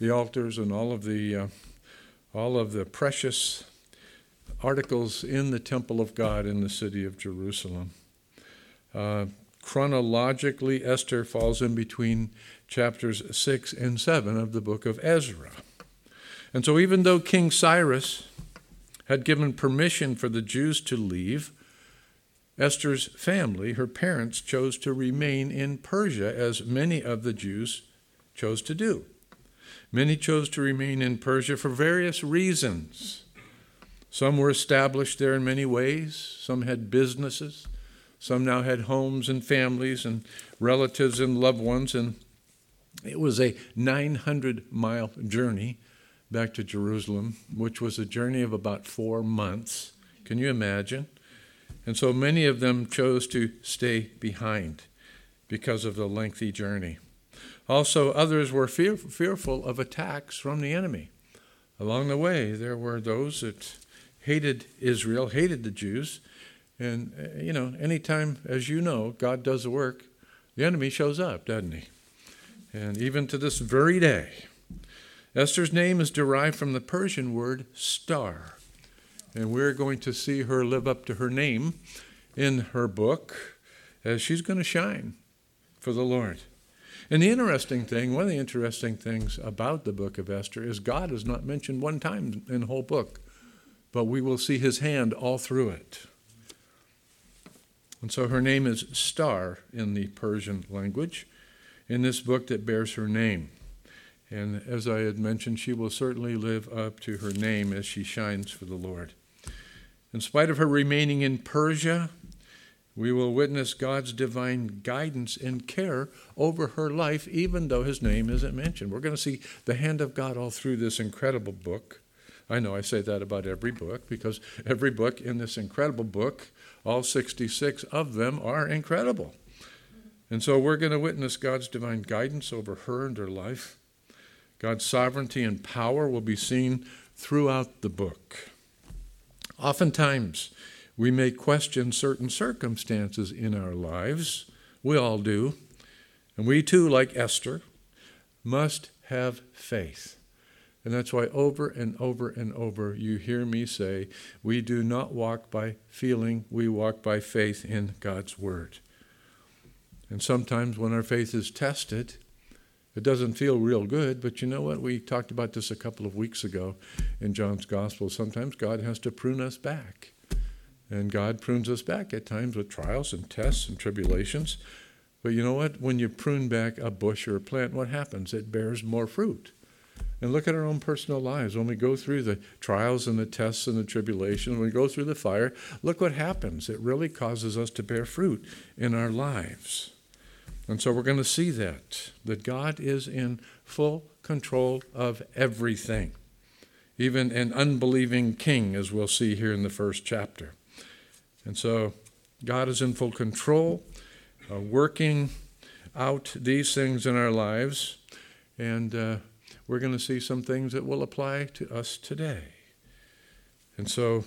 the altars and all of the precious articles in the temple of God in the city of Jerusalem. Chronologically, Esther falls in between chapters 6 and 7 of the book of Ezra. And so even though King Cyrus had given permission for the Jews to leave, Esther's family, her parents, chose to remain in Persia, as many of the Jews chose to do. Many chose to remain in Persia for various reasons. Some were established there in many ways. Some had businesses. Some now had homes and families and relatives and loved ones. And it was a 900-mile journey back to Jerusalem, which was a journey of about 4 months. Can you imagine? And so many of them chose to stay behind because of the lengthy journey. Also, others were fearful of attacks from the enemy. Along the way, there were those that hated Israel, hated the Jews. And, anytime, as you know, God does the work, the enemy shows up, doesn't he? And even to this very day, Esther's name is derived from the Persian word star. And we're going to see her live up to her name in her book as she's going to shine for the Lord. And one of the interesting things about the book of Esther is God is not mentioned one time in the whole book, but we will see his hand all through it. And so her name is Star in the Persian language, in this book that bears her name. And as I had mentioned, she will certainly live up to her name as she shines for the Lord. In spite of her remaining in Persia, we will witness God's divine guidance and care over her life, even though his name isn't mentioned. We're going to see the hand of God all through this incredible book. I know I say that about every book, because every book in this incredible book, all 66 of them are incredible. And so we're going to witness God's divine guidance over her and her life. God's sovereignty and power will be seen throughout the book. Oftentimes, we may question certain circumstances in our lives. We all do. And we too, like Esther, must have faith. And that's why over and over and over you hear me say, we do not walk by feeling, we walk by faith in God's word. And sometimes when our faith is tested, it doesn't feel real good, but you know what? We talked about this a couple of weeks ago in John's Gospel. Sometimes God has to prune us back. And God prunes us back at times with trials and tests and tribulations. But you know what? When you prune back a bush or a plant, what happens? It bears more fruit. And look at our own personal lives. When we go through the trials and the tests and the tribulations, when we go through the fire, look what happens. It really causes us to bear fruit in our lives. And so we're going to see that God is in full control of everything. Even an unbelieving king, as we'll see here in the first chapter. And so God is in full control, working out these things in our lives. And we're going to see some things that will apply to us today. And so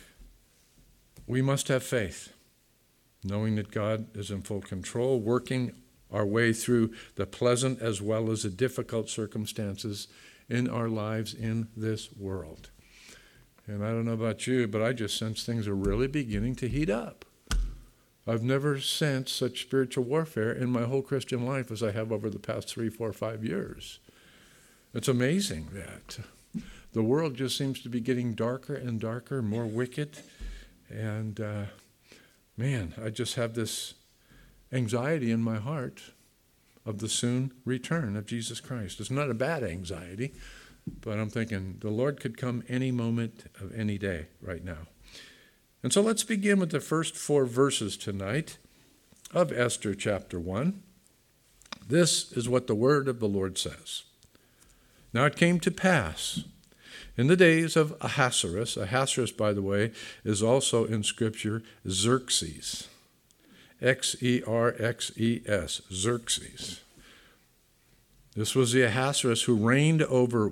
we must have faith, knowing that God is in full control, working our way through the pleasant as well as the difficult circumstances in our lives in this world. And I don't know about you, but I just sense things are really beginning to heat up. I've never sensed such spiritual warfare in my whole Christian life as I have over the past 3, 4, 5 years. It's amazing that the world just seems to be getting darker and darker, more wicked. And I just have this anxiety in my heart of the soon return of Jesus Christ. It's not a bad anxiety, but I'm thinking the Lord could come any moment of any day right now. And so let's begin with the first 4 verses tonight of Esther chapter 1. This is what the word of the Lord says. Now it came to pass in the days of Ahasuerus. Ahasuerus, by the way, is also in Scripture Xerxes. Xerxes, Xerxes. This was the Ahasuerus who reigned over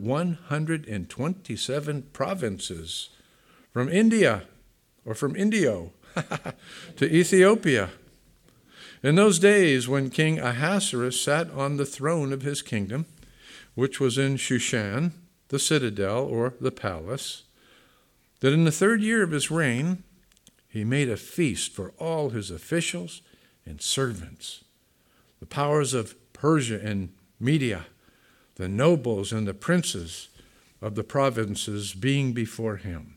127 provinces from India, or from Indio, to Ethiopia. In those days when King Ahasuerus sat on the throne of his kingdom, which was in Shushan, the citadel or the palace, that in the 3rd year of his reign, he made a feast for all his officials and servants, the powers of Persia and Media, the nobles and the princes of the provinces being before him.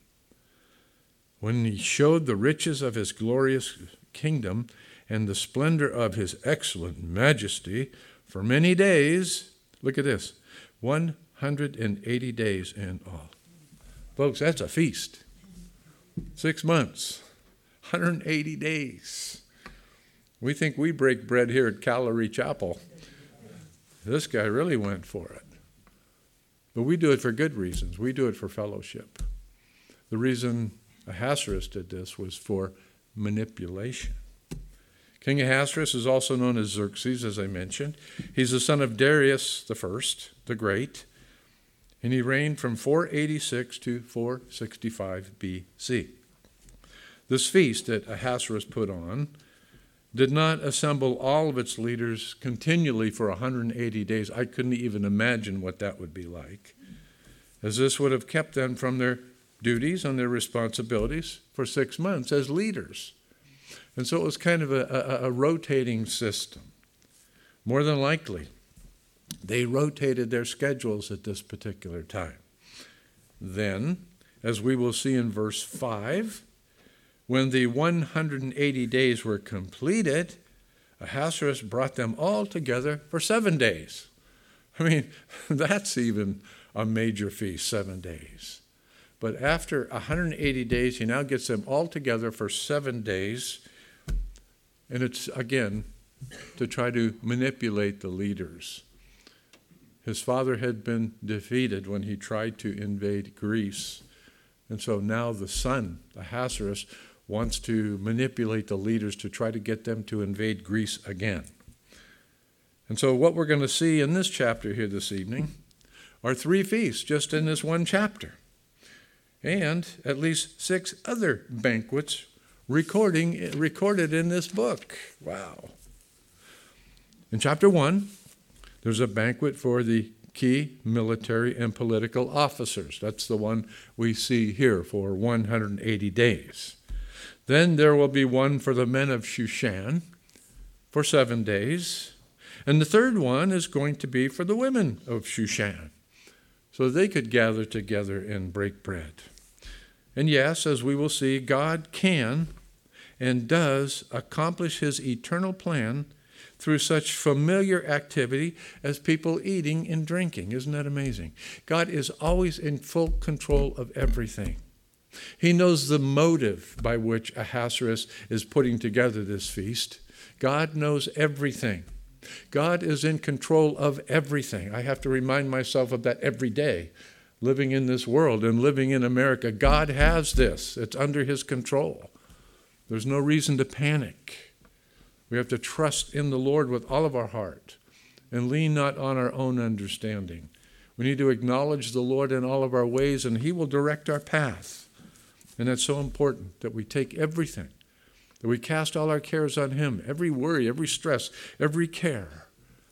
When he showed the riches of his glorious kingdom and the splendor of his excellent majesty for many days, look at this, 180 days in all. Folks, that's a feast. 6 months, 180 days. We think we break bread here at Calvary Chapel. This guy really went for it. But we do it for good reasons. We do it for fellowship. The reason Ahasuerus did this was for manipulation. King Ahasuerus is also known as Xerxes, as I mentioned. He's the son of Darius the First, the Great, and he reigned from 486 to 465 BC. This feast that Ahasuerus put on did not assemble all of its leaders continually for 180 days. I couldn't even imagine what that would be like, as this would have kept them from their duties and their responsibilities for 6 months as leaders. And so it was kind of a rotating system. More than likely, they rotated their schedules at this particular time. Then, as we will see in verse 5, when the 180 days were completed, Ahasuerus brought them all together for 7 days. I mean, that's even a major feast, 7 days. But after 180 days, he now gets them all together for 7 days. And it's, again, to try to manipulate the leaders. His father had been defeated when he tried to invade Greece. And so now the son, Ahasuerus, wants to manipulate the leaders to try to get them to invade Greece again. And so what we're going to see in this chapter here this evening are 3 feasts just in this one chapter. And at least 6 other banquets recorded in this book. Wow. In chapter 1, there's a banquet for the key military and political officers. That's the one we see here for 180 days. Then there will be one for the men of Shushan for 7 days. And the third one is going to be for the women of Shushan, so they could gather together and break bread. And yes, as we will see, God can and does accomplish his eternal plan through such familiar activity as people eating and drinking. Isn't that amazing? God is always in full control of everything. He knows the motive by which Ahasuerus is putting together this feast. God knows everything. God is in control of everything. I have to remind myself of that every day, living in this world and living in America. God has this. It's under his control. There's no reason to panic. We have to trust in the Lord with all of our heart and lean not on our own understanding. We need to acknowledge the Lord in all of our ways, and he will direct our path. And that's so important, that we take everything, that we cast all our cares on him, every worry, every stress, every care.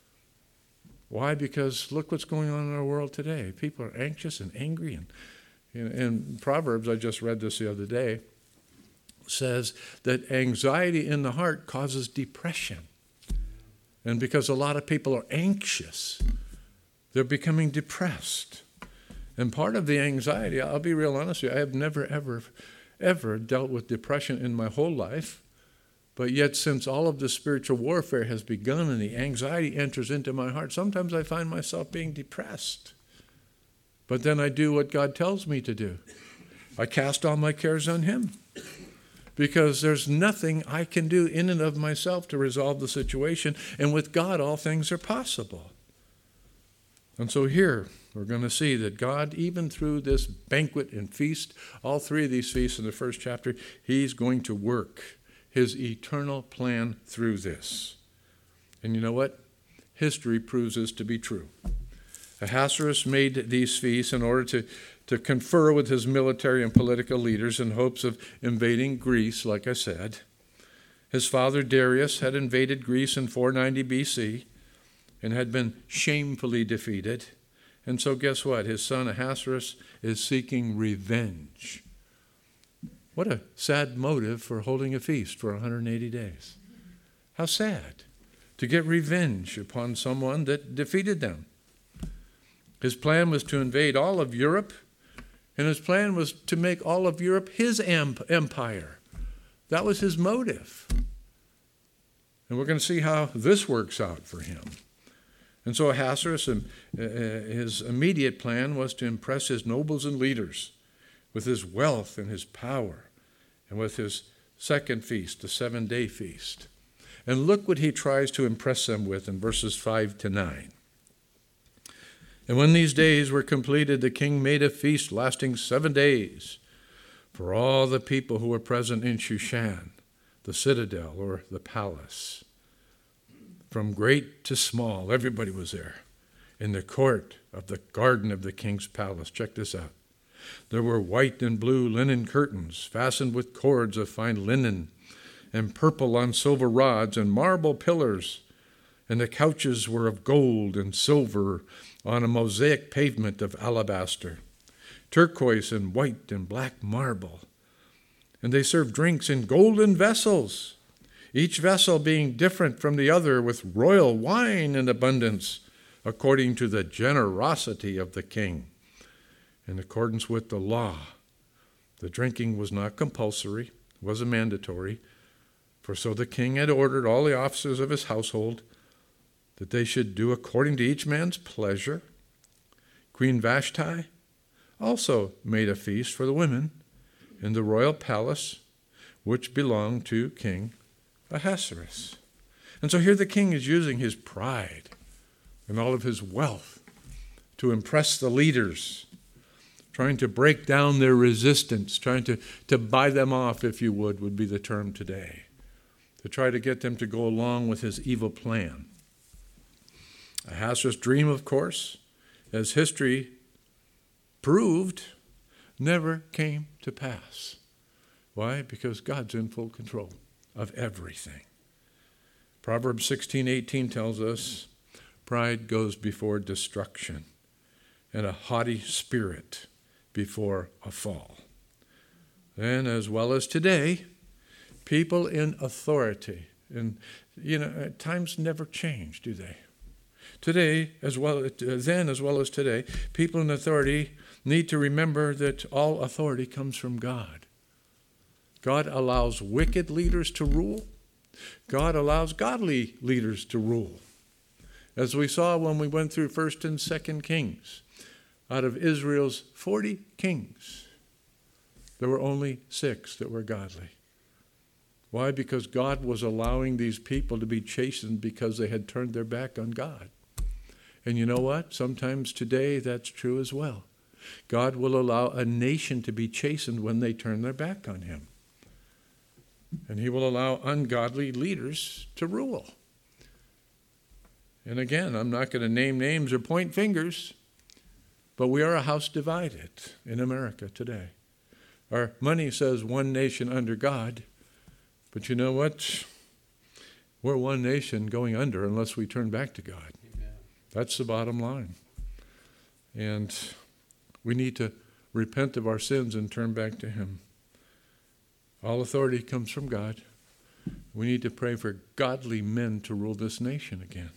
Why? Because look what's going on in our world today. People are anxious and angry. And in Proverbs, I just read this the other day, says that anxiety in the heart causes depression. And because a lot of people are anxious, they're becoming depressed. And part of the anxiety, I'll be real honest with you, I have never, ever dealt with depression in my whole life. But yet, since all of the spiritual warfare has begun and the anxiety enters into my heart, sometimes I find myself being depressed. But then I do what God tells me to do. I cast all my cares on him. Because there's nothing I can do in and of myself to resolve the situation. And with God, all things are possible. And so here, we're going to see that God, even through this banquet and feast, all 3 of these feasts in the first chapter, he's going to work his eternal plan through this. And you know what? History proves this to be true. Ahasuerus made these feasts in order to confer with his military and political leaders in hopes of invading Greece, like I said. His father Darius had invaded Greece in 490 BC and had been shamefully defeated. And so guess what? His son Ahasuerus is seeking revenge. What a sad motive for holding a feast for 180 days. How sad. To get revenge upon someone that defeated them. His plan was to invade all of Europe, and his plan was to make all of Europe his empire. That was his motive. And we're going to see how this works out for him. And so Ahasuerus, his immediate plan was to impress his nobles and leaders with his wealth and his power, and with his second feast, the 7-day feast. And look what he tries to impress them with in verses 5 to 9. And when these days were completed, the king made a feast lasting 7 days for all the people who were present in Shushan, the citadel or the palace. From great to small, everybody was there in the court of the garden of the king's palace. Check this out. There were white and blue linen curtains fastened with cords of fine linen, and purple on silver rods, and marble pillars. And the couches were of gold and silver on a mosaic pavement of alabaster, turquoise and white and black marble. And they served drinks in golden vessels, each vessel being different from the other, with royal wine in abundance, according to the generosity of the king. In accordance with the law, the drinking was not compulsory, it was mandatory, for so the king had ordered all the officers of his household that they should do according to each man's pleasure. Queen Vashti also made a feast for the women in the royal palace, which belonged to King Ahasuerus. And so here the king is using his pride and all of his wealth to impress the leaders, trying to break down their resistance, trying to buy them off, if you would be the term today, to try to get them to go along with his evil plan. Ahasuerus' dream, of course, as history proved, never came to pass. Why? Because God's in full control of everything. Proverbs 16:18 tells us, pride goes before destruction, and a haughty spirit before a fall. And as well as today, people in authority, and times never change, do they? Today, then as well as today, people in authority need to remember that all authority comes from God. God allows wicked leaders to rule. God allows godly leaders to rule. As we saw when we went through 1st and 2nd Kings, out of Israel's 40 kings, there were only 6 that were godly. Why? Because God was allowing these people to be chastened because they had turned their back on God. And you know what? Sometimes today that's true as well. God will allow a nation to be chastened when they turn their back on him. And he will allow ungodly leaders to rule. And again, I'm not going to name names or point fingers, but we are a house divided in America today. Our money says one nation under God, but you know what? We're one nation going under unless we turn back to God. Amen. That's the bottom line. And we need to repent of our sins and turn back to him. All authority comes from God. We need to pray for godly men to rule this nation again.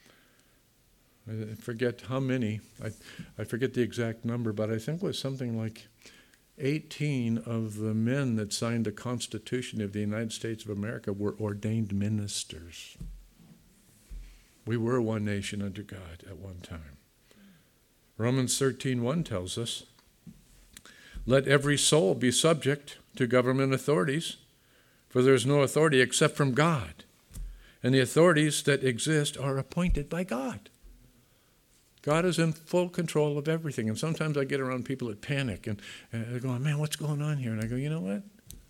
I forget how many, I forget the exact number, but I think it was something like 18 of the men that signed the Constitution of the United States of America were ordained ministers. We were one nation under God at one time. Romans 13:1 tells us, let every soul be subject to government authorities, for there is no authority except from God, and the authorities that exist are appointed by God. God is in full control of everything. And sometimes I get around people that panic and they're going, man, what's going on here? And I go, you know what?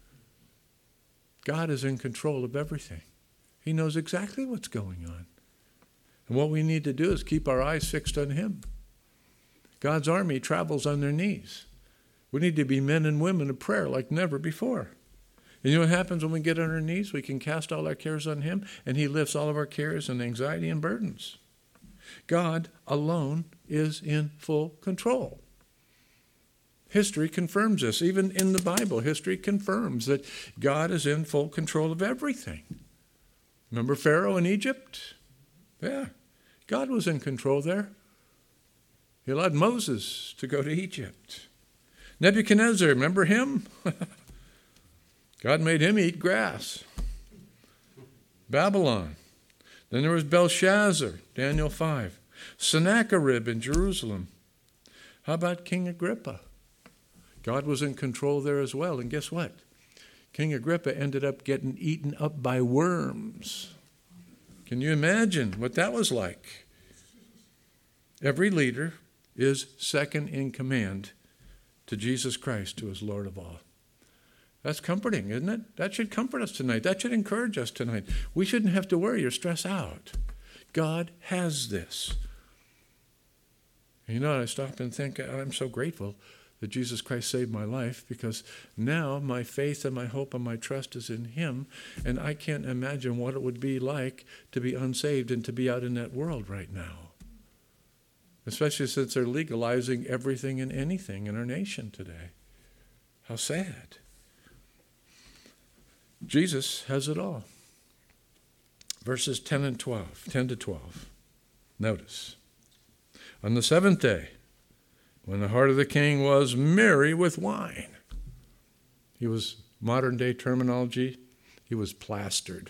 God is in control of everything. He knows exactly what's going on. And what we need to do is keep our eyes fixed on him. God's army travels on their knees. We need to be men and women of prayer like never before. And you know what happens when we get on our knees? We can cast all our cares on him, and he lifts all of our cares and anxiety and burdens. God alone is in full control. History confirms this. Even in the Bible, history confirms that God is in full control of everything. Remember Pharaoh in Egypt? Yeah, God was in control there. He allowed Moses to go to Egypt. Nebuchadnezzar, remember him? God made him eat grass. Babylon. Then there was Belshazzar, Daniel 5. Sennacherib in Jerusalem. How about King Agrippa? God was in control there as well. And guess what? King Agrippa ended up getting eaten up by worms. Can you imagine what that was like? Every leader is second in command to Jesus Christ, who is Lord of all. That's comforting, isn't it? That should comfort us tonight. That should encourage us tonight. We shouldn't have to worry or stress out. God has this. And you know, I stop and think, I'm so grateful that Jesus Christ saved my life, because now my faith and my hope and my trust is in him, and I can't imagine what it would be like to be unsaved and to be out in that world right now. Especially since they're legalizing everything and anything in our nation today. How sad. Jesus has it all. Verses 10 to 12. Notice. On the seventh day, when the heart of the king was merry with wine. He was, modern day terminology, he was plastered.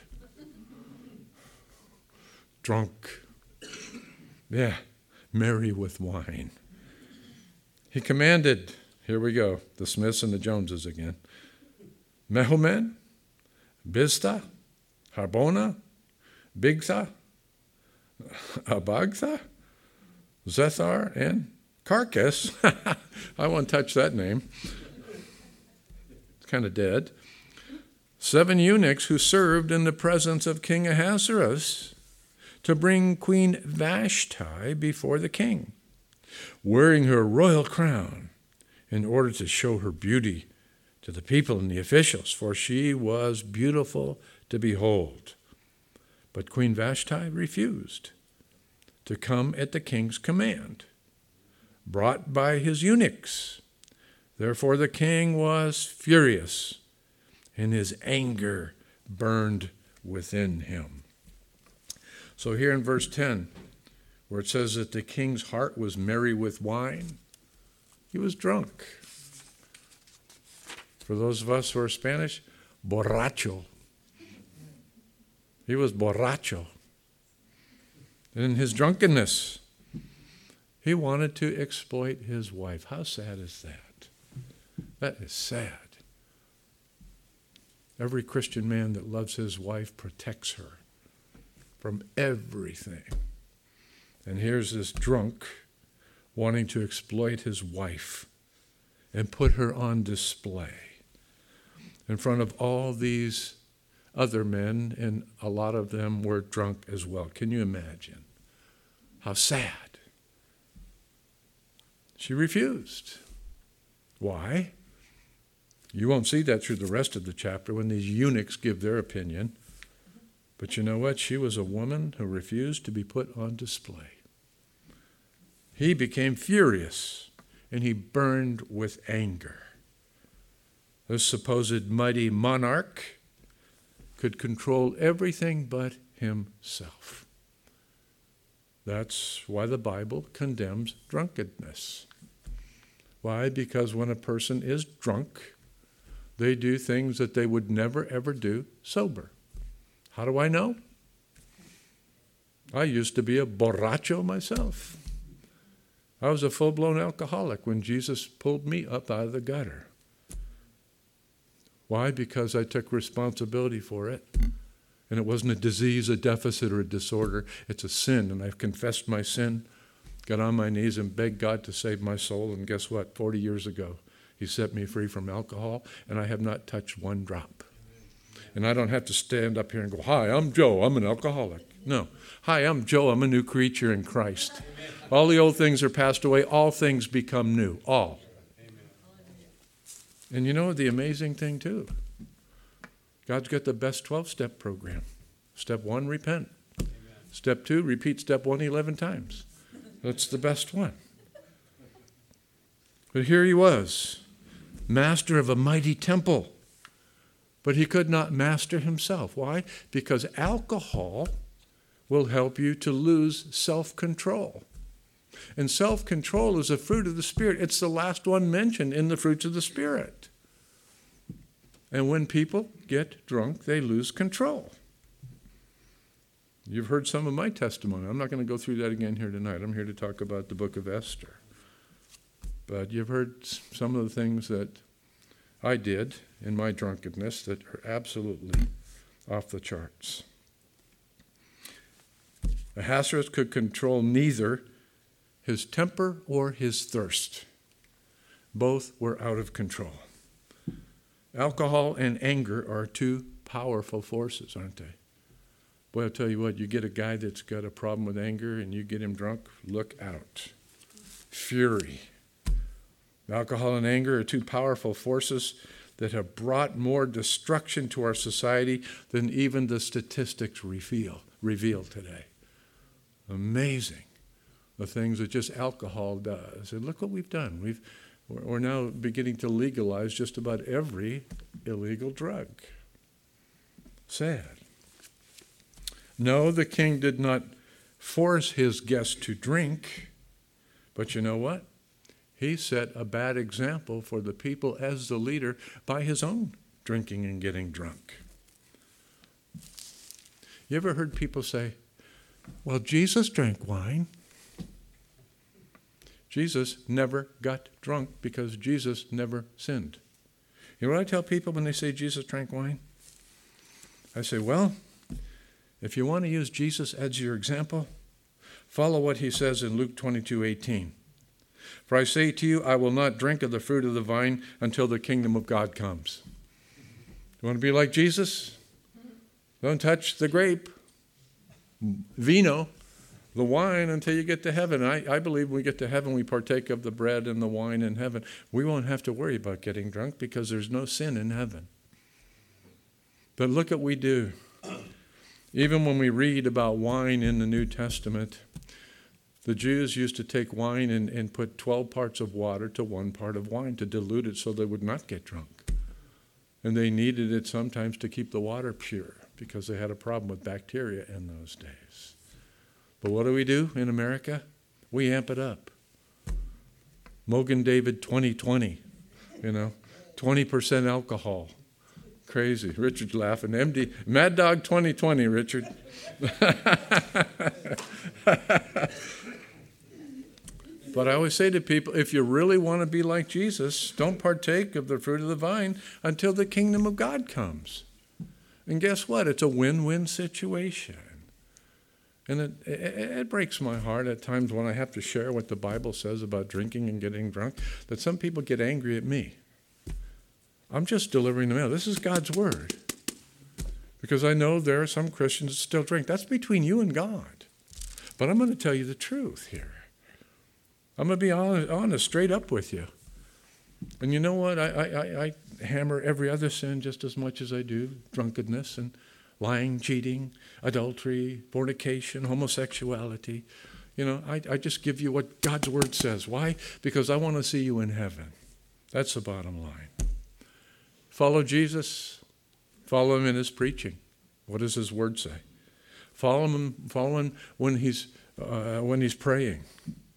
Drunk. Yeah, merry with wine. He commanded, here we go, the Smiths and the Joneses again. Mehuman, Biztha, Harbona, Bigtha, Abagtha, Zethar, and Carcass. I won't touch that name. It's kind of dead. 7 eunuchs who served in the presence of King Ahasuerus to bring Queen Vashti before the king, wearing her royal crown in order to show her beauty to the people and the officials, for she was beautiful to behold. But Queen Vashti refused to come at the king's command, brought by his eunuchs. Therefore the king was furious, and his anger burned within him. So here in verse 10, where it says that the king's heart was merry with wine, he was drunk. For those of us who are Spanish, borracho. He was borracho. And in his drunkenness, he wanted to exploit his wife. How sad is that? That is sad. Every Christian man that loves his wife protects her from everything. And here's this drunk wanting to exploit his wife and put her on display in front of all these other men, and a lot of them were drunk as well. Can you imagine? How sad. She refused. Why? You won't see that through the rest of the chapter when these eunuchs give their opinion. But you know what? She was a woman who refused to be put on display. He became furious, and he burned with anger. This supposed mighty monarch could control everything but himself. That's why the Bible condemns drunkenness. Why? Because when a person is drunk, they do things that they would never, ever do sober. How do I know? I used to be a borracho myself. I was a full-blown alcoholic when Jesus pulled me up out of the gutter. Why? Because I took responsibility for it. And it wasn't a disease, a deficit, or a disorder. It's a sin, and I've confessed my sin, got on my knees and begged God to save my soul, and guess what? 40 years ago, he set me free from alcohol, and I have not touched one drop. And I don't have to stand up here and go, "Hi, I'm Joe, I'm an alcoholic." No. "Hi, I'm Joe, I'm a new creature in Christ. All the old things are passed away, all things become new, all." And you know the amazing thing too? God's got the best 12-step program. Step 1, repent. Amen. Step 2, repeat step 1 11 times. That's the best one. But here he was, master of a mighty temple. But he could not master himself. Why? Because alcohol will help you to lose self-control. And self-control is a fruit of the Spirit. It's the last one mentioned in the fruits of the Spirit. And when people get drunk, they lose control. You've heard some of my testimony. I'm not going to go through that again here tonight. I'm here to talk about the book of Esther. But you've heard some of the things that I did in my drunkenness that are absolutely off the charts. Ahasuerus could control neither his temper or his thirst. Both were out of control. Alcohol and anger are two powerful forces, aren't they? Boy, I'll tell you what, you get a guy that's got a problem with anger and you get him drunk, look out. Fury. Alcohol and anger are two powerful forces that have brought more destruction to our society than even the statistics reveal today. Amazing, the things that just alcohol does. And look what we've done. We're now beginning to legalize just about every illegal drug. Sad. No, the king did not force his guests to drink, but you know what? He set a bad example for the people as the leader by his own drinking and getting drunk. You ever heard people say, well, Jesus drank wine? Jesus never got drunk because Jesus never sinned. You know what I tell people when they say Jesus drank wine? I say, well, if you want to use Jesus as your example, follow what he says in Luke 22:18. For I say to you, I will not drink of the fruit of the vine until the kingdom of God comes. You want to be like Jesus? Don't touch the grape, vino, the wine, until you get to heaven. I believe when we get to heaven, we partake of the bread and the wine in heaven. We won't have to worry about getting drunk because there's no sin in heaven. But look what we do. Even when we read about wine in the New Testament, the Jews used to take wine and put 12 parts of water to 1 part of wine to dilute it so they would not get drunk. And they needed it sometimes to keep the water pure because they had a problem with bacteria in those days. But what do we do in America? We amp it up. Mogen David 2020, 20% alcohol. Crazy. Richard's laughing. MD, Mad Dog 2020, Richard. But I always say to people, if you really want to be like Jesus, don't partake of the fruit of the vine until the kingdom of God comes. And guess what? It's a win-win situation. And it breaks my heart at times when I have to share what the Bible says about drinking and getting drunk, that some people get angry at me. I'm just delivering the mail. This is God's word. Because I know there are some Christians that still drink. That's between you and God. But I'm going to tell you the truth here. I'm going to be honest, straight up with you. And you know what? I hammer every other sin just as much as I do drunkenness and lying, cheating, adultery, fornication, homosexuality. I just give you what God's word says. Why? Because I want to see you in heaven. That's the bottom line. Follow Jesus. Follow him in his preaching. What does his word say? Follow him when he's praying.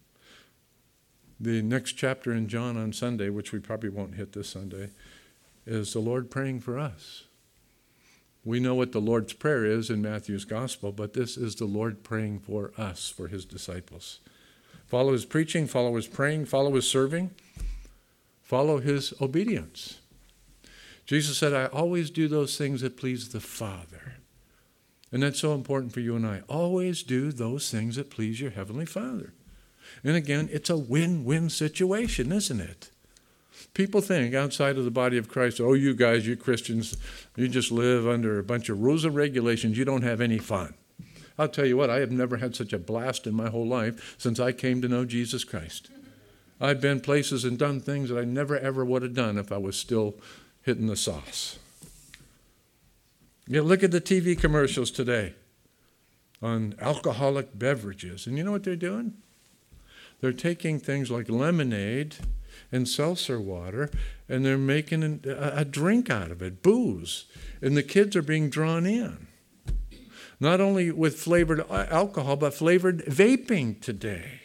The next chapter in John on Sunday, which we probably won't hit this Sunday, is the Lord praying for us. We know what the Lord's Prayer is in Matthew's Gospel, but this is the Lord praying for us, for his disciples. Follow his preaching, follow his praying, follow his serving, follow his obedience. Jesus said, I always do those things that please the Father. And that's so important for you and I. Always do those things that please your Heavenly Father. And again, it's a win-win situation, isn't it? People think outside of the body of Christ, oh, you guys, you Christians, you just live under a bunch of rules and regulations. You don't have any fun. I'll tell you what, I have never had such a blast in my whole life since I came to know Jesus Christ. I've been places and done things that I never, ever would have done if I was still hitting the sauce. Look at the TV commercials today. on alcoholic beverages. And you know what they're doing? They're taking things like lemonade and seltzer water, and they're making a drink out of it, booze. And the kids are being drawn in. Not only with flavored alcohol, but flavored vaping today.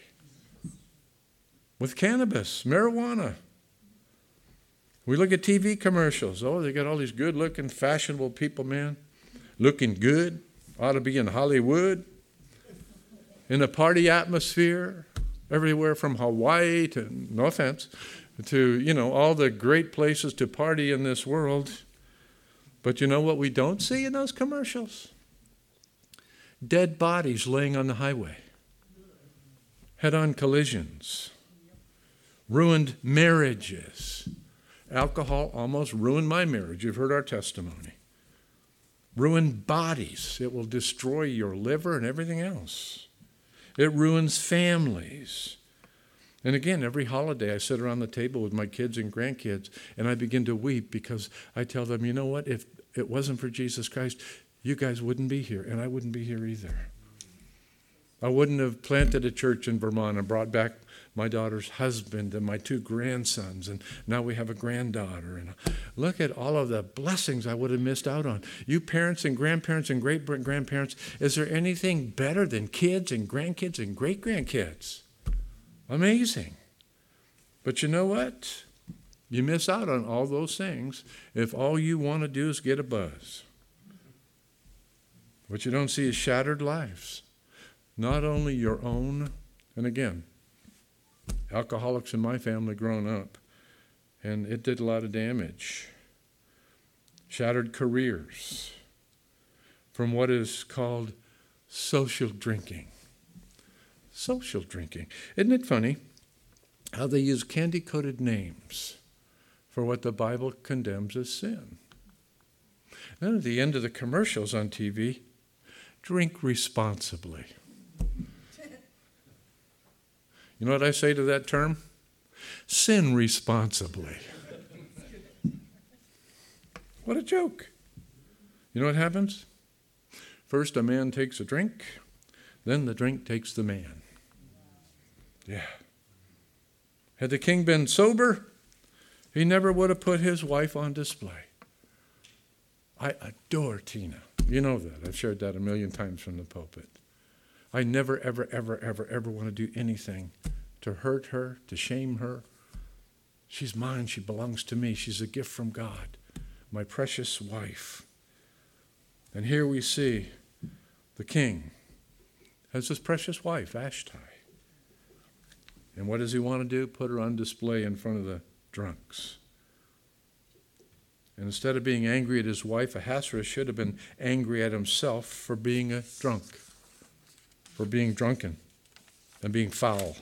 With cannabis, marijuana. We look at TV commercials. Oh, they got all these good-looking, fashionable people, man. Looking good. Ought to be in Hollywood. In a party atmosphere. Everywhere from Hawaii to, no offense, to, all the great places to party in this world. But you know what we don't see in those commercials? Dead bodies laying on the highway. Head-on collisions. Ruined marriages. Alcohol almost ruined my marriage. You've heard our testimony. Ruined bodies. It will destroy your liver and everything else. It ruins families. And again, every holiday I sit around the table with my kids and grandkids, and I begin to weep because I tell them, you know what? If it wasn't for Jesus Christ, you guys wouldn't be here, and I wouldn't be here either. I wouldn't have planted a church in Vermont and brought back my daughter's husband and my 2 grandsons, and now we have a granddaughter. And look at all of the blessings I would have missed out on. You parents and grandparents and great-grandparents, is there anything better than kids and grandkids and great-grandkids? Amazing. But you know what? You miss out on all those things if all you want to do is get a buzz. What you don't see is shattered lives. Not only your own, and again, alcoholics in my family growing up, and it did a lot of damage. Shattered careers from what is called social drinking. Social drinking. Isn't it funny how they use candy-coated names for what the Bible condemns as sin? Then at the end of the commercials on TV, drink responsibly. You know what I say to that term? Sin responsibly. What a joke. You know what happens? First a man takes a drink, then the drink takes the man. Yeah. Had the king been sober, he never would have put his wife on display. I adore Tina. You know that. I've shared that 1,000,000 times from the pulpit. I never, ever, ever, ever, ever want to do anything to hurt her, to shame her. She's mine. She belongs to me. She's a gift from God, my precious wife. And here we see the king has his precious wife, Vashti. And what does he want to do? Put her on display in front of the drunks. And instead of being angry at his wife, Ahasuerus should have been angry at himself for being a drunk, for being drunken and being foul.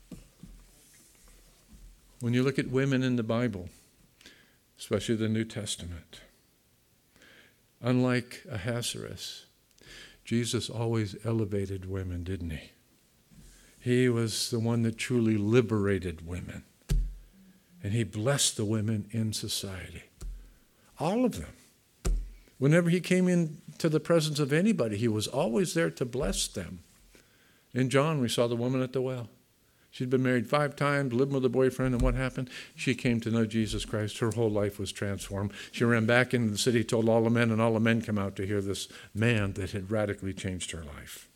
When you look at women in the Bible, especially the New Testament, unlike Ahasuerus, Jesus always elevated women, didn't he? He was the one that truly liberated women. And he blessed the women in society. All of them. Whenever he came into the presence of anybody, he was always there to bless them. In John, we saw the woman at the well. She'd been married 5 times, living with a boyfriend, and what happened? She came to know Jesus Christ. Her whole life was transformed. She ran back into the city, told all the men, and all the men came out to hear this man that had radically changed her life.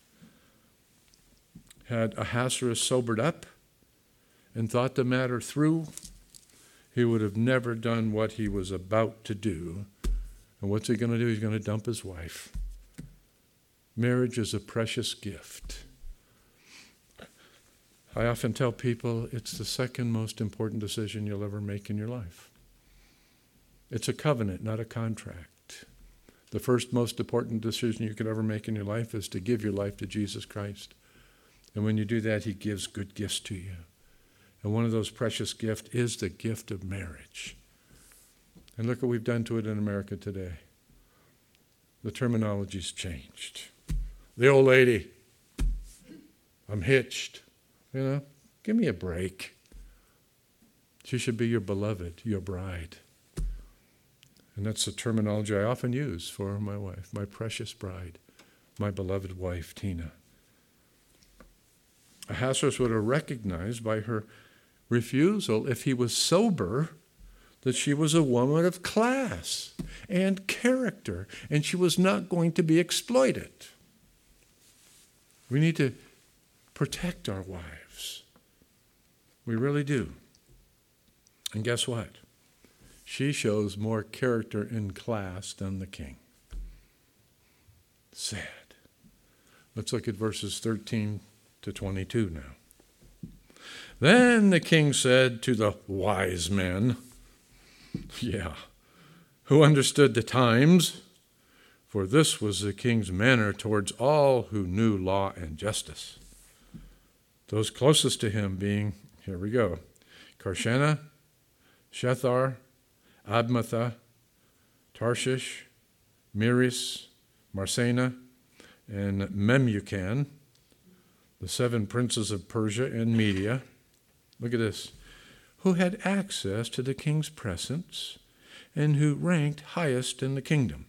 Had Ahasuerus sobered up and thought the matter through, he would have never done what he was about to do. And what's he going to do? He's going to dump his wife. Marriage is a precious gift. I often tell people it's the second most important decision you'll ever make in your life. It's a covenant, not a contract. The first most important decision you could ever make in your life is to give your life to Jesus Christ. And when you do that, he gives good gifts to you. And one of those precious gifts is the gift of marriage. And look what we've done to it in America today. The terminology's changed. The old lady, I'm hitched. You know, give me a break. She should be your beloved, your bride. And that's the terminology I often use for my wife, my precious bride, my beloved wife, Tina. Ahasuerus would have recognized by her refusal, if he was sober, that she was a woman of class and character, and she was not going to be exploited. We need to protect our wives. We really do. And guess what? She shows more character and class than the king. Sad. Let's look at verses 13 to 22 now. Then the king said to the wise men, who understood the times, for this was the king's manner towards all who knew law and justice. Those closest to him being, here we go, Karshena, Shethar, Admatha, Tarshish, Meres, Marsena, and Memucan, the 7 princes of Persia and Media. Look at this. Who had access to the king's presence and who ranked highest in the kingdom.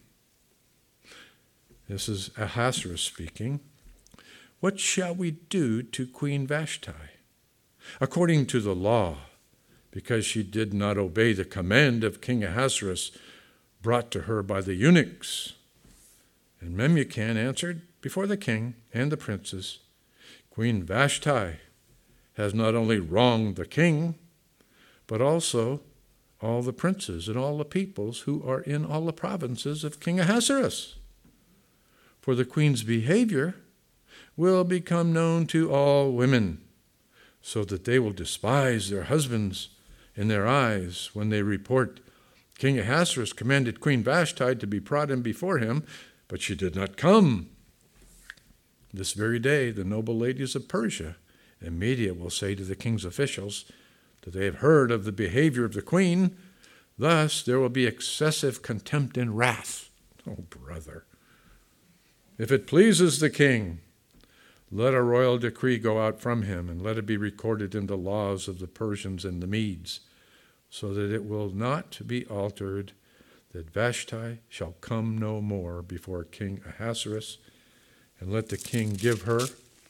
This is Ahasuerus speaking. What shall we do to Queen Vashti? According to the law, because she did not obey the command of King Ahasuerus brought to her by the eunuchs. And Memucan answered before the king and the princes, Queen Vashti has not only wronged the king, but also all the princes and all the peoples who are in all the provinces of King Ahasuerus. For the queen's behavior will become known to all women, so that they will despise their husbands in their eyes when they report, King Ahasuerus commanded Queen Vashti to be brought in before him, but she did not come. This very day the noble ladies of Persia and Media will say to the king's officials that they have heard of the behavior of the queen. Thus there will be excessive contempt and wrath. Oh, brother. If it pleases the king, let a royal decree go out from him, and let it be recorded in the laws of the Persians and the Medes, so that it will not be altered, that Vashti shall come no more before King Ahasuerus, and let the king give her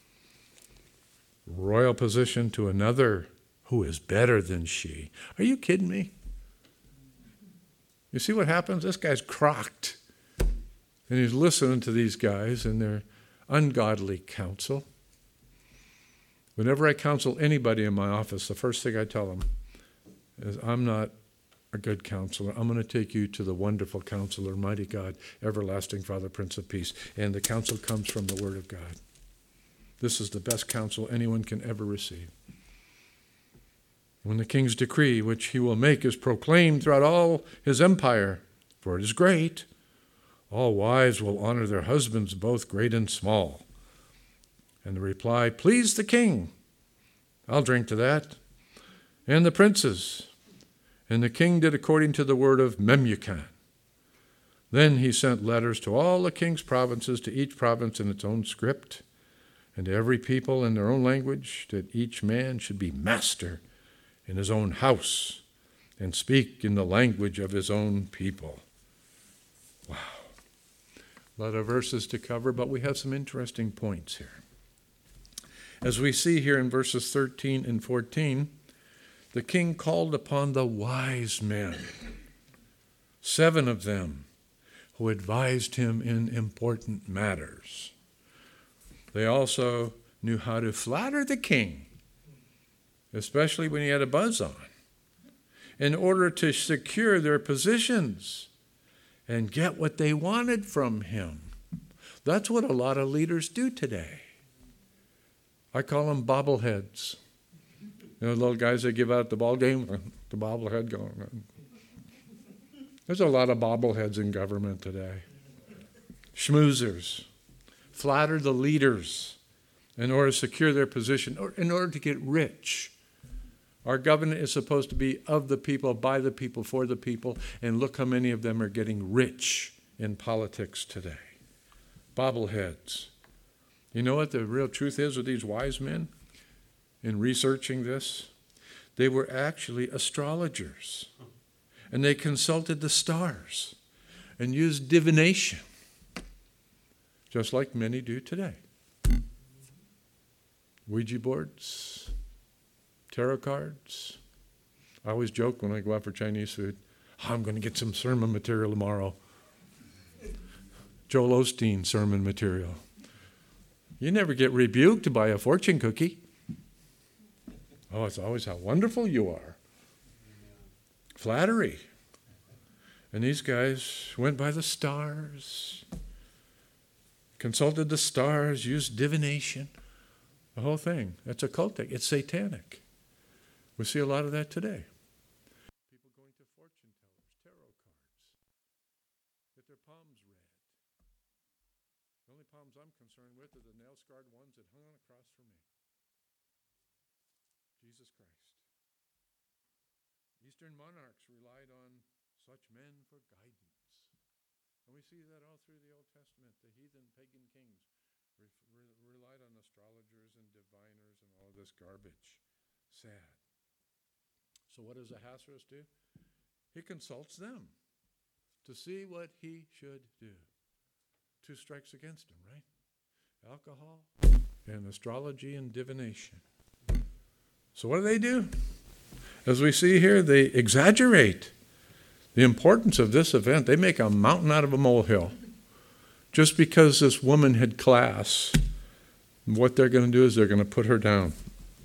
royal position to another who is better than she. Are you kidding me? You see what happens? This guy's crocked. And he's listening to these guys and their ungodly counsel. Whenever I counsel anybody in my office, the first thing I tell them is, I'm not a good counselor. I'm going to take you to the wonderful counselor, mighty God, everlasting Father, Prince of Peace. And the counsel comes from the Word of God. This is the best counsel anyone can ever receive. When the king's decree, which he will make, is proclaimed throughout all his empire, for it is great, all wives will honor their husbands, both great and small. And the reply, please the king. I'll drink to that. And the princes. And the king did according to the word of Memucan. Then he sent letters to all the king's provinces, to each province in its own script, and to every people in their own language, that each man should be master in his own house and speak in the language of his own people. Wow. A lot of verses to cover, but we have some interesting points here. As we see here in verses 13 and 14, the king called upon the wise men, 7 of them, who advised him in important matters. They also knew how to flatter the king, especially when he had a buzz on, in order to secure their positions and get what they wanted from him. That's what a lot of leaders do today. I call them bobbleheads. You know, the little guys that give out the ball game, the bobblehead going on. There's a lot of bobbleheads in government today. Schmoozers. Flatter the leaders in order to secure their position, or in order to get rich. Our government is supposed to be of the people, by the people, for the people, and look how many of them are getting rich in politics today. Bobbleheads. You know what the real truth is with these wise men? In researching this, they were actually astrologers. And they consulted the stars and used divination just like many do today. Ouija boards, tarot cards. I always joke when I go out for Chinese food, I'm going to get some sermon material tomorrow. Joel Osteen sermon material. You never get rebuked by a fortune cookie. Oh, it's always how wonderful you are. Flattery. And these guys went by the stars, consulted the stars, used divination, the whole thing. That's occultic. It's satanic. We see a lot of that today. People going to fortune tellers, tarot cards, get their palms read. The only palms I'm concerned with are the nail-scarred ones that hung on a cross for me. Jesus Christ. Eastern monarchs relied on such men for guidance. And we see that all through the Old Testament. The heathen pagan kings relied on astrologers and diviners and all this garbage. Sad. So what does Ahasuerus do? He consults them to see what he should do. 2 strikes against him, right? Alcohol and astrology and divination. So what do? As we see here, they exaggerate the importance of this event. They make a mountain out of a molehill. Just because this woman had class, what they're going to do is they're going to put her down.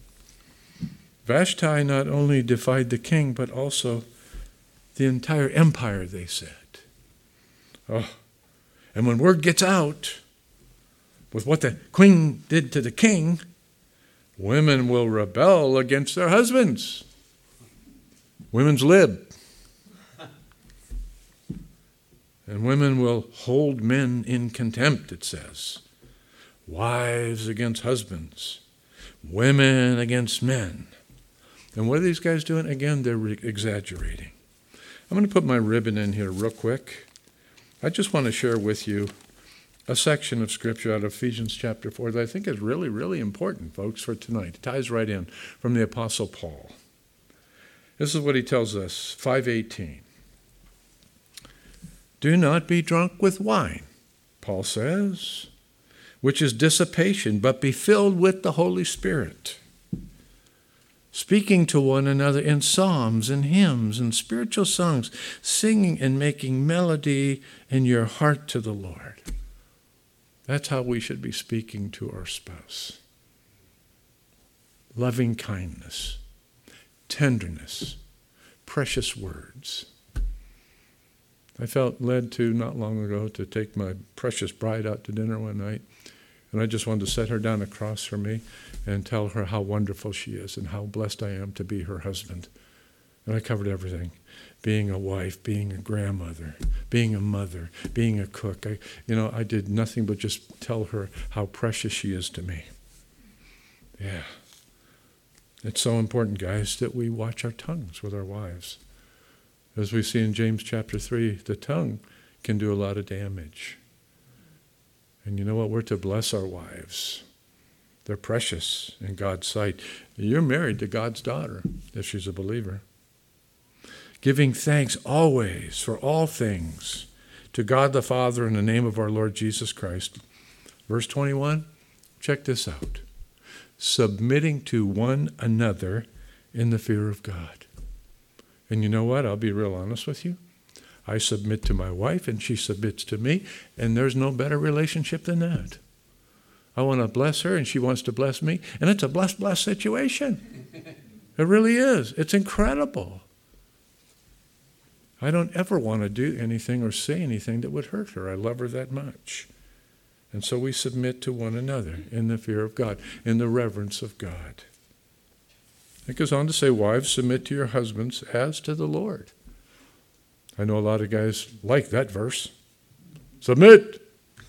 Vashti not only defied the king, but also the entire empire, they said. Oh. And when word gets out with what the queen did to the king, women will rebel against their husbands. Women's lib. And women will hold men in contempt, it says. Wives against husbands. Women against men. And what are these guys doing? Again, they're exaggerating. I'm going to put my ribbon in here real quick. I just want to share with you a section of Scripture out of Ephesians chapter 4 that I think is really, really important, folks, for tonight. It ties right in from the Apostle Paul. This is what he tells us, 5:18. Do not be drunk with wine, Paul says, which is dissipation, but be filled with the Holy Spirit, speaking to one another in psalms and hymns and spiritual songs, singing and making melody in your heart to the Lord. That's how we should be speaking to our spouse. Loving kindness, tenderness, precious words. I felt led to, not long ago, to take my precious bride out to dinner one night, and I just wanted to set her down across from me and tell her how wonderful she is and how blessed I am to be her husband. And I covered everything. Being a wife, being a grandmother, being a mother, being a cook. I did nothing but just tell her how precious she is to me. Yeah. It's so important, guys, that we watch our tongues with our wives. As we see in James chapter 3, the tongue can do a lot of damage. And you know what? We're to bless our wives. They're precious in God's sight. You're married to God's daughter, if she's a believer. Giving thanks always for all things to God the Father in the name of our Lord Jesus Christ. Verse 21, check this out. Submitting to one another in the fear of God. And you know what? I'll be real honest with you. I submit to my wife and she submits to me, and there's no better relationship than that. I want to bless her and she wants to bless me, and it's a bless situation. It really is. It's incredible. I don't ever want to do anything or say anything that would hurt her. I love her that much. And so we submit to one another in the fear of God, in the reverence of God. It goes on to say, wives, submit to your husbands as to the Lord. I know a lot of guys like that verse. Submit.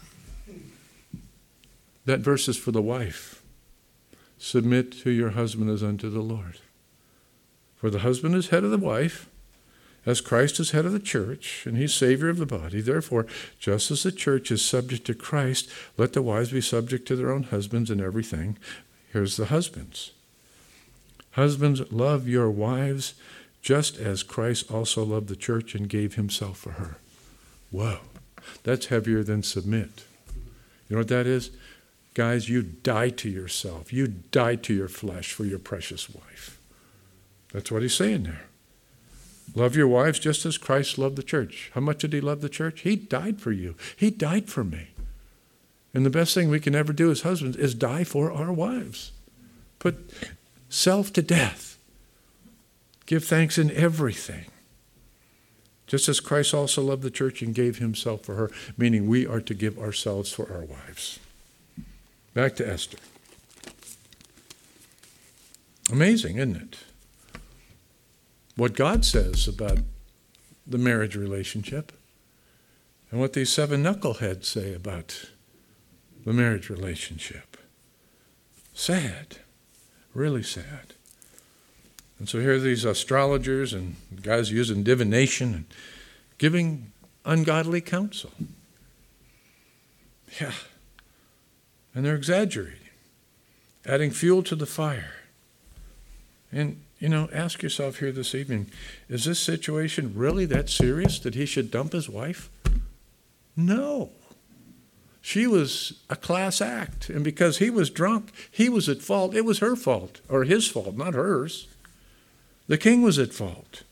That verse is for the wife. Submit to your husband as unto the Lord. For the husband is head of the wife, as Christ is head of the church, and he's Savior of the body. Therefore, just as the church is subject to Christ, let the wives be subject to their own husbands in everything. Here's the husbands. Husbands, love your wives just as Christ also loved the church and gave himself for her. Whoa, that's heavier than submit. You know what that is? Guys, you die to yourself. You die to your flesh for your precious wife. That's what he's saying there. Love your wives just as Christ loved the church. How much did he love the church? He died for you. He died for me. And the best thing we can ever do as husbands is die for our wives. Put self to death. Give thanks in everything. Just as Christ also loved the church and gave himself for her, meaning we are to give ourselves for our wives. Back to Esther. Amazing, isn't it? What God says about the marriage relationship and what these 7 knuckleheads say about the marriage relationship. Sad. Really sad. And so here are these astrologers and guys using divination and giving ungodly counsel. Yeah. And they're exaggerating, adding fuel to the fire. And, ask yourself here this evening, is this situation really that serious that he should dump his wife? No. She was a class act. And because he was drunk, he was at fault. It was her fault, or his fault, not hers. The king was at fault.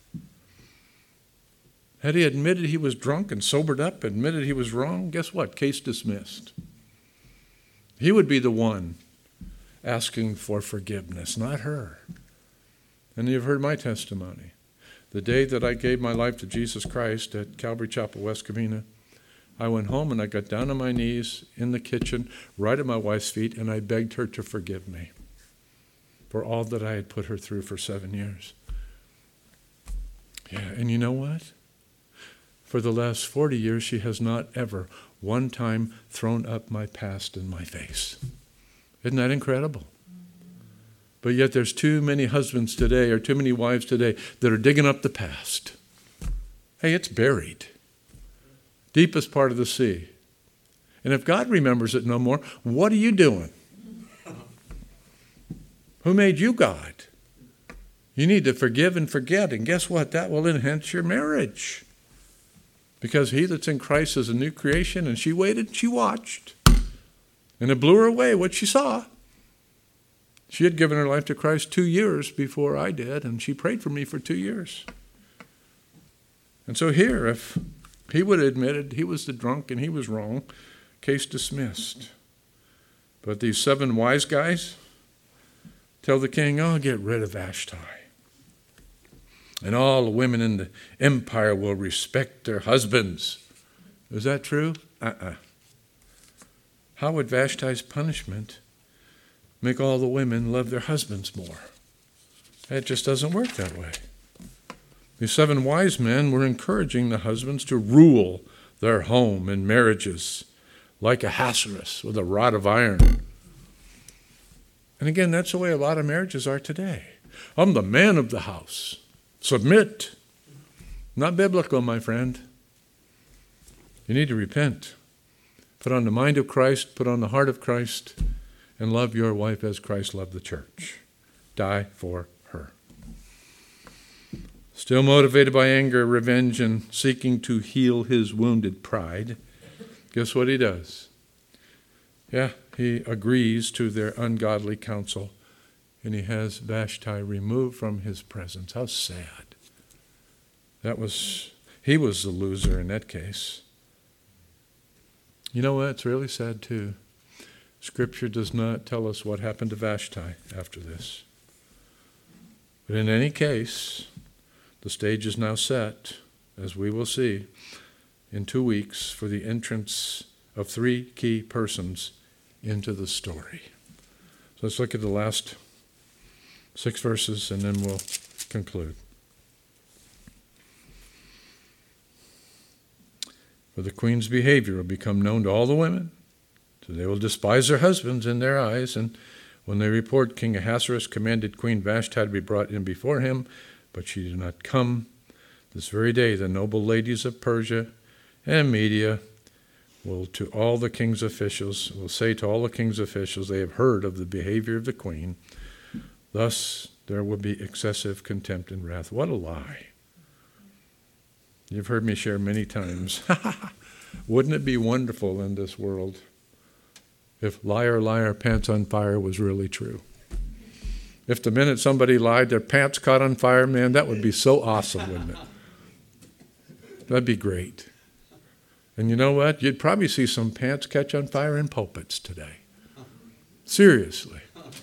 Had he admitted he was drunk and sobered up, admitted he was wrong, guess what? Case dismissed. He would be the one asking for forgiveness, not her. And you've heard my testimony. The day that I gave my life to Jesus Christ at Calvary Chapel, West Covina, I went home and I got down on my knees in the kitchen, right at my wife's feet, and I begged her to forgive me for all that I had put her through for 7 years. Yeah, and you know what? For the last 40 years, she has not ever one time thrown up my past in my face. Isn't that incredible? But yet there's too many husbands today, or too many wives today, that are digging up the past. Hey, it's buried. Deepest part of the sea. And if God remembers it no more, what are you doing? Who made you God? You need to forgive and forget. And guess what? That will enhance your marriage. Because he that's in Christ is a new creation, and she waited, she watched. And it blew her away what she saw. She had given her life to Christ 2 years before I did, and she prayed for me for 2 years. And so here, if he would have admitted he was the drunk and he was wrong, case dismissed. But these 7 wise guys tell the king, get rid of Vashti. And all the women in the empire will respect their husbands. Is that true? How would Vashti's punishment make all the women love their husbands more? It just doesn't work that way. These 7 wise men were encouraging the husbands to rule their home and marriages like Ahasuerus with a rod of iron. And again, that's the way a lot of marriages are today. I'm the man of the house. Submit. Not biblical, my friend. You need to repent. Put on the mind of Christ, put on the heart of Christ, and love your wife as Christ loved the church. Die for her. Still motivated by anger, revenge, and seeking to heal his wounded pride, guess what he does? Yeah, he agrees to their ungodly counsel, and he has Vashti removed from his presence. How sad. He was the loser in that case. You know what? It's really sad too. Scripture does not tell us what happened to Vashti after this. But in any case, the stage is now set, as we will see, in 2 weeks for the entrance of 3 key persons into the story. So let's look at the last 6 verses and then we'll conclude. For the queen's behavior will become known to all the women, so they will despise their husbands in their eyes, and when they report, King Ahasuerus commanded Queen Vashti to be brought in before him, but she did not come. This very day the noble ladies of Persia and Media will say to all the king's officials, they have heard of the behavior of the queen. Thus there will be excessive contempt and wrath. What a lie. You've heard me share many times. Wouldn't it be wonderful in this world if liar, liar, pants on fire was really true. If the minute somebody lied, their pants caught on fire, man, that would be so awesome, wouldn't it? That'd be great. And you know what? You'd probably see some pants catch on fire in pulpits today. Seriously.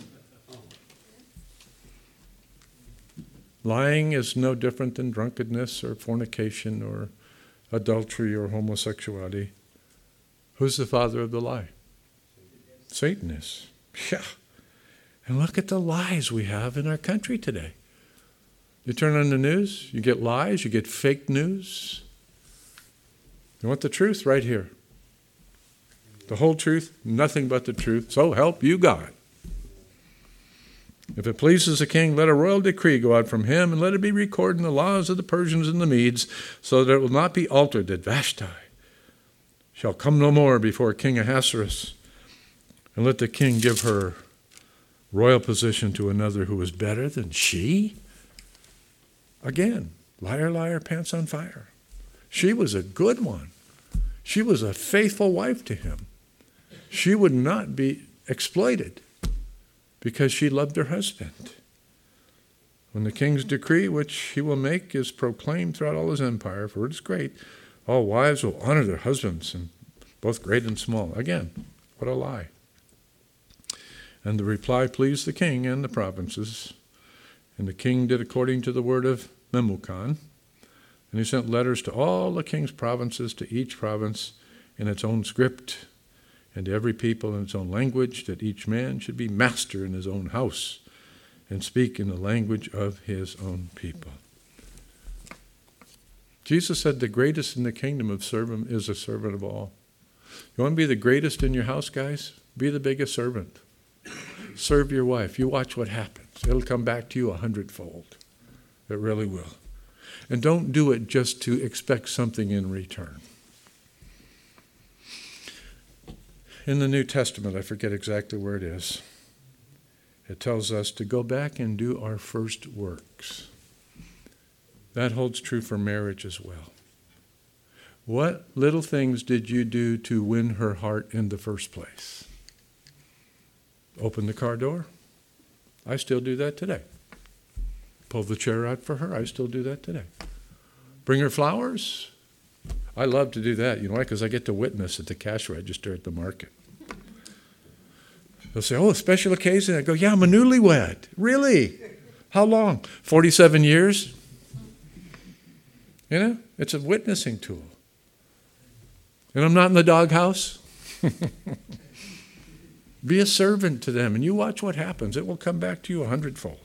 Lying is no different than drunkenness or fornication or adultery or homosexuality. Who's the father of the lie? Satan is. Yeah. And look at the lies we have in our country today. You turn on the news, you get lies, you get fake news. You want the truth? Right here. The whole truth, nothing but the truth. So help you God. If it pleases the king, let a royal decree go out from him, and let it be recorded in the laws of the Persians and the Medes, so that it will not be altered, that Vashti shall come no more before King Ahasuerus, and let the king give her royal position to another who is better than she. Again, liar, liar, pants on fire. She was a good one. She was a faithful wife to him. She would not be exploited because she loved her husband. When the king's decree, which he will make, is proclaimed throughout all his empire, for it is great, all wives will honor their husbands, and both great and small. Again, what a lie. And the reply pleased the king and the provinces. And the king did according to the word of Memucan. And he sent letters to all the king's provinces, to each province in its own script, and to every people in its own language, that each man should be master in his own house and speak in the language of his own people. Jesus said the greatest in the kingdom of servant is a servant of all. You want to be the greatest in your house, guys? Be the biggest servant. Serve your wife. You watch what happens. It'll come back to you 100-fold. It really will. And don't do it just to expect something in return. In the New Testament, I forget exactly where it is, it tells us to go back and do our first works. That holds true for marriage as well. What little things did you do to win her heart in the first place? Open the car door. I still do that today. Pull the chair out for her. I still do that today. Bring her flowers. I love to do that. You know why? Because I get to witness at the cash register at the market. They'll say, oh, a special occasion? I go, yeah, I'm a newlywed. Really? How long? 47 years? You know, it's a witnessing tool. And I'm not in the doghouse. Be a servant to them, and you watch what happens. It will come back to you 100-fold.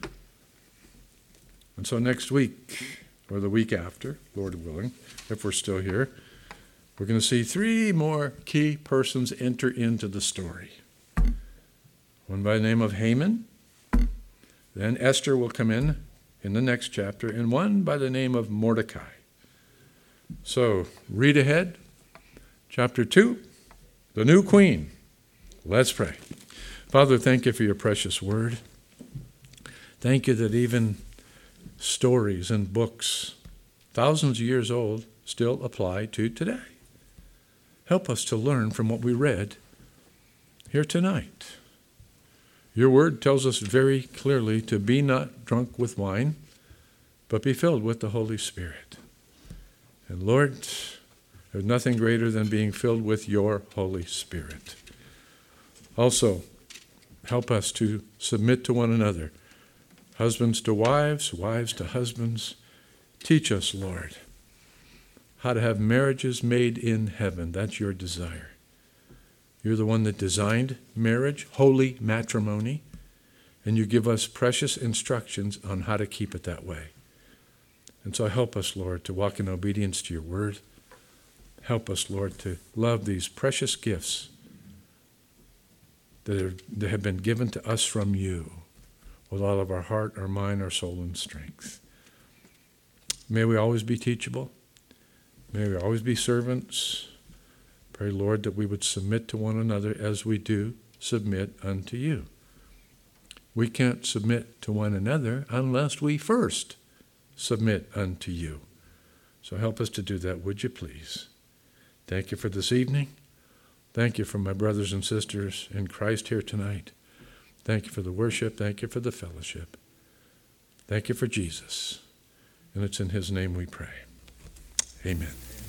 And so next week, or the week after, Lord willing, if we're still here, we're going to see 3 more key persons enter into the story. One by the name of Haman. Then Esther will come in the next chapter, and one by the name of Mordecai. So, read ahead. Chapter 2, the new queen. Let's pray. Father, thank you for your precious word. Thank you that even stories and books, thousands of years old, still apply to today. Help us to learn from what we read here tonight. Your word tells us very clearly to be not drunk with wine, but be filled with the Holy Spirit. And Lord, there's nothing greater than being filled with your Holy Spirit. Also, help us to submit to one another. Husbands to wives, wives to husbands. Teach us, Lord, how to have marriages made in heaven. That's your desire. You're the one that designed marriage, holy matrimony, and you give us precious instructions on how to keep it that way. And so help us, Lord, to walk in obedience to your word. Help us, Lord, to love these precious gifts that have been given to us from you with all of our heart, our mind, our soul, and strength. May we always be teachable. May we always be servants. Pray, Lord, that we would submit to one another as we do submit unto you. We can't submit to one another unless we first submit unto you. So help us to do that, would you please? Thank you for this evening. Thank you for my brothers and sisters in Christ here tonight. Thank you for the worship. Thank you for the fellowship. Thank you for Jesus. And it's in his name we pray. Amen.